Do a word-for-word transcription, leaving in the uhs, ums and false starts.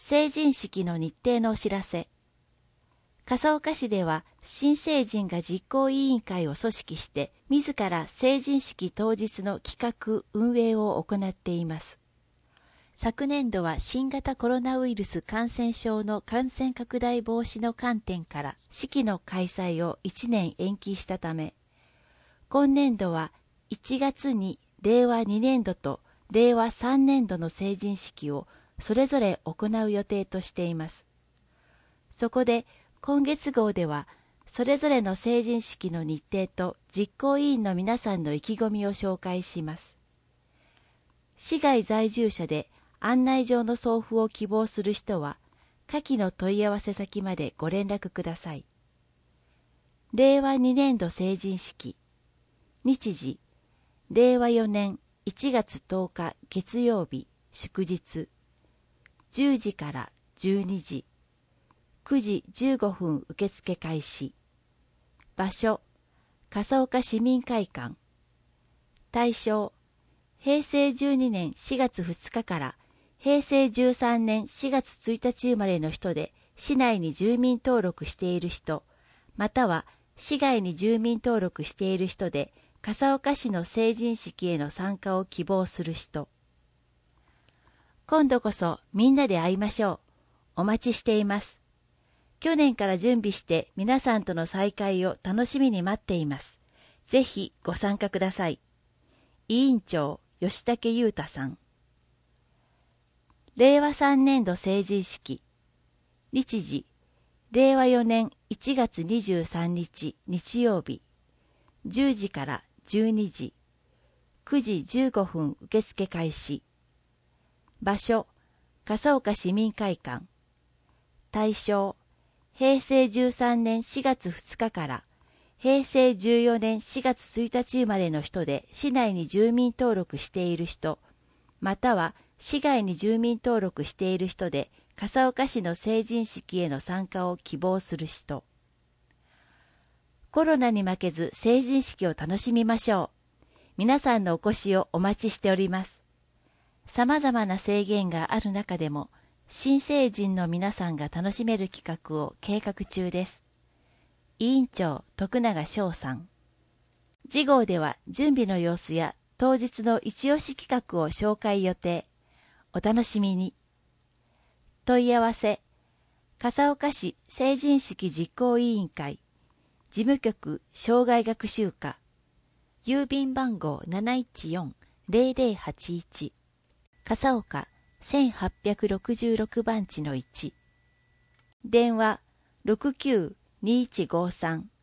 成人式の日程のお知らせ。笠岡市では新成人が実行委員会を組織して自ら成人式当日の企画・運営を行っています。昨年度は新型コロナウイルス感染症の感染拡大防止の観点から式の開催をいちねん延期したため、今年度はいちがつにれいわにねんどとれいわさんねんどの成人式をそれぞれ行う予定としています。そこで今月号ではそれぞれの成人式の日程と実行委員の皆さんの意気込みを紹介します。市外在住者で案内状の送付を希望する人は下記の問い合わせ先までご連絡ください。れいわにねんど成人式。日時、れいわよねんいちがつとおか月曜日祝日。じゅうじからじゅうにじ。くじじゅうごふん受付開始。場所、笠岡市民会館。対象、へいせいじゅうにねんしがつふつかからへいせいじゅうさんねんしがつついたち生まれの人で市内に住民登録している人、または市外に住民登録している人で笠岡市の成人式への参加を希望する人。今度こそみんなで会いましょう。お待ちしています。去年から準備して皆さんとの再会を楽しみに待っています。ぜひご参加ください。委員長、吉武裕太さん。れいわさんねんど成人式。日時、れいわよねんいちがつにじゅうさんにち日曜日。じゅうじからじゅうにじ。くじじゅうごふん受付開始。場所、笠岡市民会館。対象、へいせいじゅうさんねんしがつふつかからへいせいじゅうよねんしがつついたち生まれの人で市内に住民登録している人、または市外に住民登録している人で笠岡市の成人式への参加を希望する人。コロナに負けず成人式を楽しみましょう。皆さんのお越しをお待ちしております。さまざまな制限がある中でも、新成人の皆さんが楽しめる企画を計画中です。委員長、徳永翔さん。次号では準備の様子や当日の一押し企画を紹介予定。お楽しみに。問い合わせ、笠岡市成人式実行委員会、事務局障害学習課、郵便番号 なないちよんぜろぜろはちいち、笠岡せんはっぴゃくろくじゅうろくばんちのいち、電話 ろくきゅうにいちごさん